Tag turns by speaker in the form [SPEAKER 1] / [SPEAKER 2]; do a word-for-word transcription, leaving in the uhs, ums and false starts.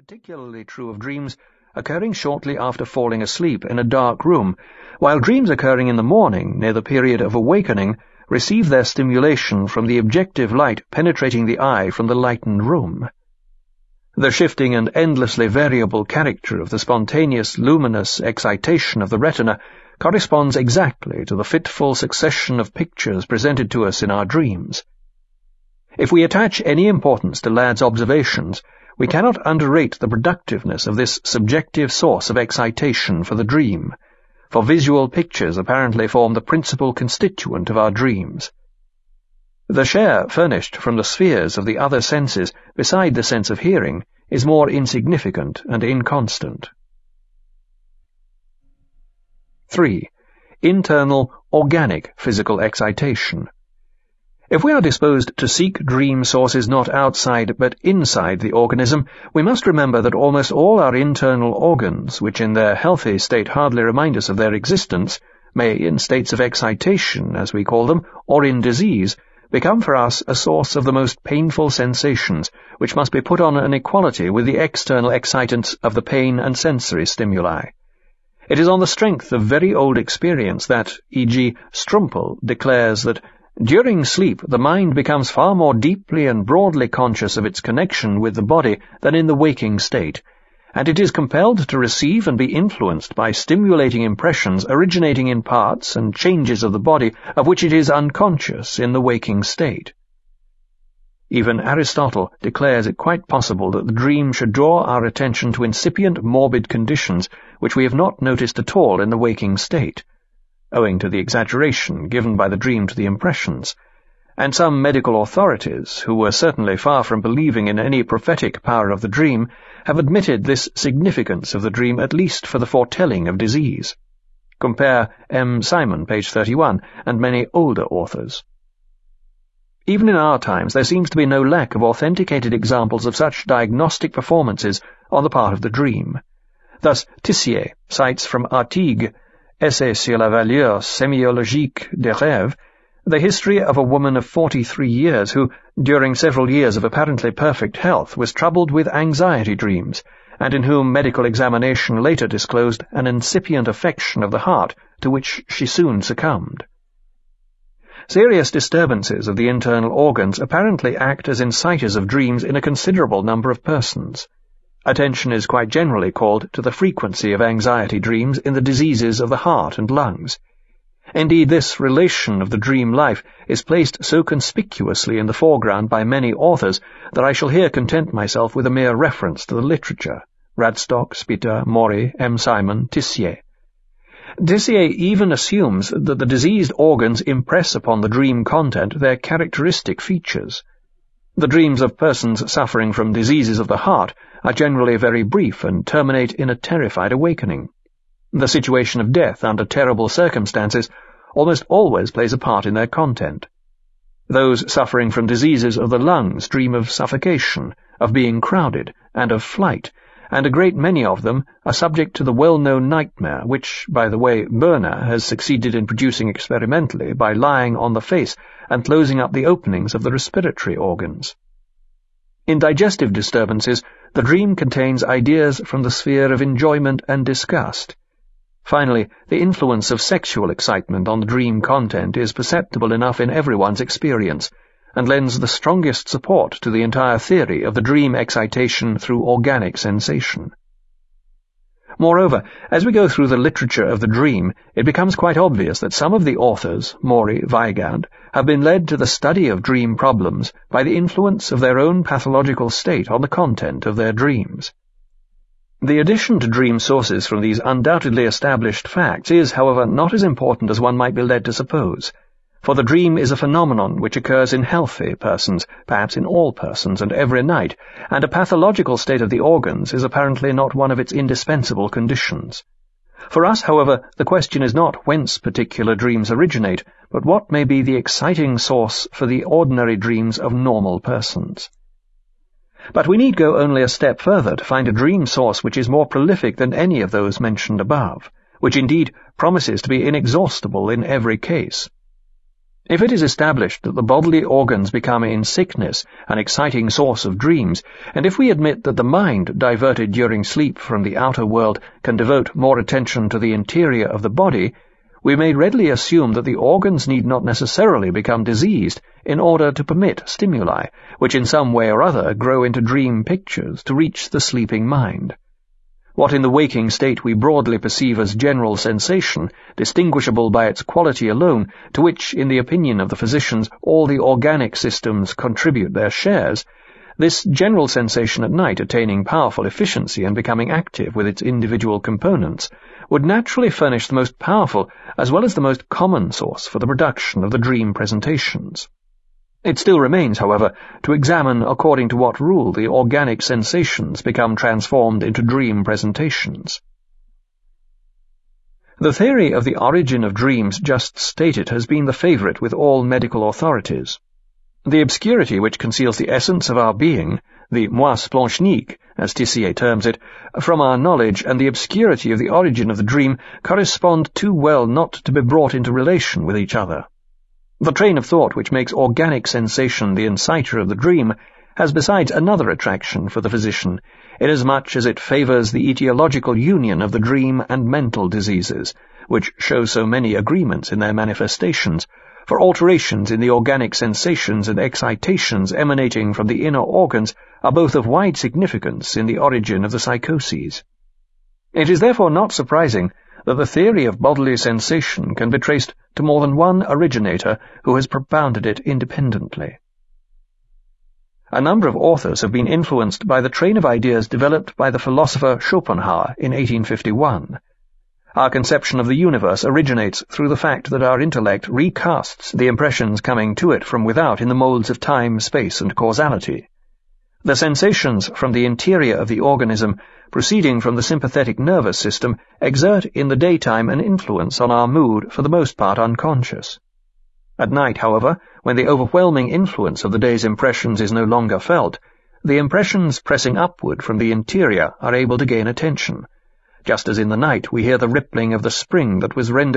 [SPEAKER 1] particularly true of dreams occurring shortly after falling asleep in a dark room, while dreams occurring in the morning, near the period of awakening, receive their stimulation from the objective light penetrating the eye from the lightened room. The shifting and endlessly variable character of the spontaneous, luminous excitation of the retina corresponds exactly to the fitful succession of pictures presented to us in our dreams. If we attach any importance to Ladd's observations, we cannot underrate the productiveness of this subjective source of excitation for the dream, for visual pictures apparently form the principal constituent of our dreams. The share furnished from the spheres of the other senses, beside the sense of hearing, is more insignificant and inconstant. three. Internal, organic physical excitation. If we are disposed to seek dream sources not outside but inside the organism, we must remember that almost all our internal organs, which in their healthy state hardly remind us of their existence, may, in states of excitation, as we call them, or in disease, become for us a source of the most painful sensations, which must be put on an equality with the external excitants of the pain and sensory stimuli. It is on the strength of very old experience that, for example, Strumpel declares that during sleep the mind becomes far more deeply and broadly conscious of its connection with the body than in the waking state, and it is compelled to receive and be influenced by stimulating impressions originating in parts and changes of the body of which it is unconscious in the waking state. Even Aristotle declares it quite possible that the dream should draw our attention to incipient morbid conditions which we have not noticed at all in the waking state, owing to the exaggeration given by the dream to the impressions, and some medical authorities, who were certainly far from believing in any prophetic power of the dream, have admitted this significance of the dream at least for the foretelling of disease. Compare M. Simon, page thirty-one, and many older authors. Even in our times there seems to be no lack of authenticated examples of such diagnostic performances on the part of the dream. Thus Tissier cites from Artigue, Essai sur la valeur sémiologique des rêves, the history of a woman of forty-three years who, during several years of apparently perfect health, was troubled with anxiety dreams, and in whom medical examination later disclosed an incipient affection of the heart, to which she soon succumbed. Serious disturbances of the internal organs apparently act as inciters of dreams in a considerable number of persons. Attention is quite generally called to the frequency of anxiety dreams in the diseases of the heart and lungs. Indeed, this relation of the dream life is placed so conspicuously in the foreground by many authors that I shall here content myself with a mere reference to the literature: Radstock, Spitta, Maury, M. Simon, Tissier. Tissier even assumes that the diseased organs impress upon the dream content their characteristic features. The dreams of persons suffering from diseases of the heart are generally very brief and terminate in a terrified awakening. The situation of death under terrible circumstances almost always plays a part in their content. Those suffering from diseases of the lungs dream of suffocation, of being crowded, and of flight, and a great many of them are subject to the well-known nightmare, which, by the way, Boehner has succeeded in producing experimentally by lying on the face and closing up the openings of the respiratory organs. In digestive disturbances, the dream contains ideas from the sphere of enjoyment and disgust. Finally, the influence of sexual excitement on the dream content is perceptible enough in everyone's experience, and lends the strongest support to the entire theory of the dream excitation through organic sensation. Moreover, as we go through the literature of the dream, it becomes quite obvious that some of the authors, Maury, Weigand, have been led to the study of dream problems by the influence of their own pathological state on the content of their dreams. The addition to dream sources from these undoubtedly established facts is, however, not as important as one might be led to suppose, for the dream is a phenomenon which occurs in healthy persons, perhaps in all persons and every night, and a pathological state of the organs is apparently not one of its indispensable conditions. For us, however, the question is not whence particular dreams originate, but what may be the exciting source for the ordinary dreams of normal persons. But we need go only a step further to find a dream source which is more prolific than any of those mentioned above, which indeed promises to be inexhaustible in every case. If it is established that the bodily organs become in sickness an exciting source of dreams, and if we admit that the mind, diverted during sleep from the outer world, can devote more attention to the interior of the body, we may readily assume that the organs need not necessarily become diseased in order to permit stimuli, which in some way or other grow into dream pictures to reach the sleeping mind. What in the waking state we broadly perceive as general sensation, distinguishable by its quality alone, to which, in the opinion of the physicians, all the organic systems contribute their shares, this general sensation at night attaining powerful efficiency and becoming active with its individual components, would naturally furnish the most powerful as well as the most common source for the production of the dream presentations. It still remains, however, to examine according to what rule the organic sensations become transformed into dream presentations. The theory of the origin of dreams just stated has been the favourite with all medical authorities. The obscurity which conceals the essence of our being, the moi splonchnique, as Tissier terms it, from our knowledge and the obscurity of the origin of the dream correspond too well not to be brought into relation with each other. The train of thought which makes organic sensation the inciter of the dream has besides another attraction for the physician, inasmuch as it favours the etiological union of the dream and mental diseases, which show so many agreements in their manifestations, for alterations in the organic sensations and excitations emanating from the inner organs are both of wide significance in the origin of the psychoses. It is therefore not surprising that the theory of bodily sensation can be traced to more than one originator who has propounded it independently. A number of authors have been influenced by the train of ideas developed by the philosopher Schopenhauer in eighteen fifty-one. Our conception of the universe originates through the fact that our intellect recasts the impressions coming to it from without in the moulds of time, space, and causality. The sensations from the interior of the organism, proceeding from the sympathetic nervous system, exert in the daytime an influence on our mood for the most part unconscious. At night, however, when the overwhelming influence of the day's impressions is no longer felt, the impressions pressing upward from the interior are able to gain attention, just as in the night we hear the rippling of the spring that was rendered